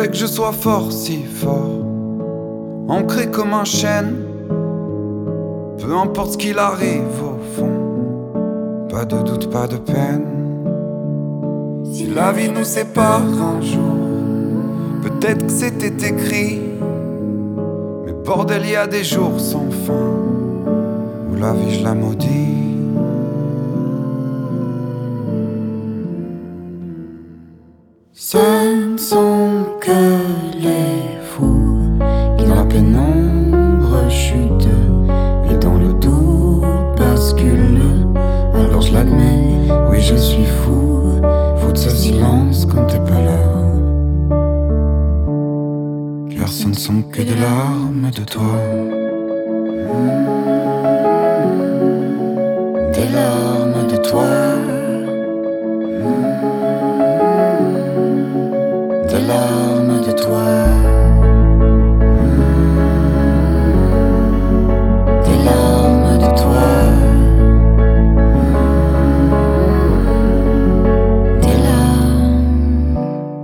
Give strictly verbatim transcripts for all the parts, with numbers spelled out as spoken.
faudrait que je sois fort, si fort, ancré comme un chêne. Peu importe ce qu'il arrive au fond, pas de doute, pas de peine. Si la vie nous sépare un jour, peut-être que c'était écrit. Mais bordel, y a des jours sans fin où la vie je la maudis. Ce ne sont que les fous qui dans la pénombre chutent et dans le doute basculent. Alors je l'admets, oui je suis fou, fou de ce silence quand t'es pas là. Car ce ne sont que des larmes de toi, des larmes de toi, des larmes de toi, des larmes de toi, des larmes.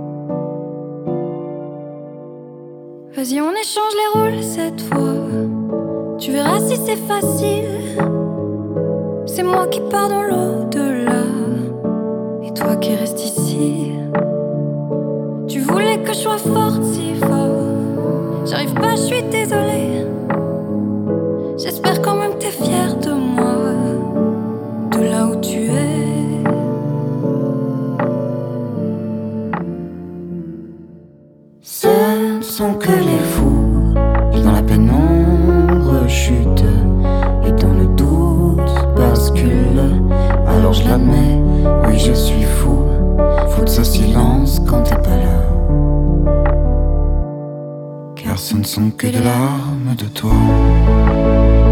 Vas-y, on échange les rôles cette fois. Tu verras si c'est facile. C'est moi qui pars dans l'au-delà et toi qui restes ici. Tu voulais que je sois forte si fort. J'arrive pas, je suis désolée. J'espère quand même que t'es fière de moi, de là où tu es. Ce ne sont que les fous qui dans la pénombre chutent et dans le doute basculent. Alors je l'admets, oui je suis fou, fou de ce silence quand t'es pas là. Car ce ne sont que des larmes de toi.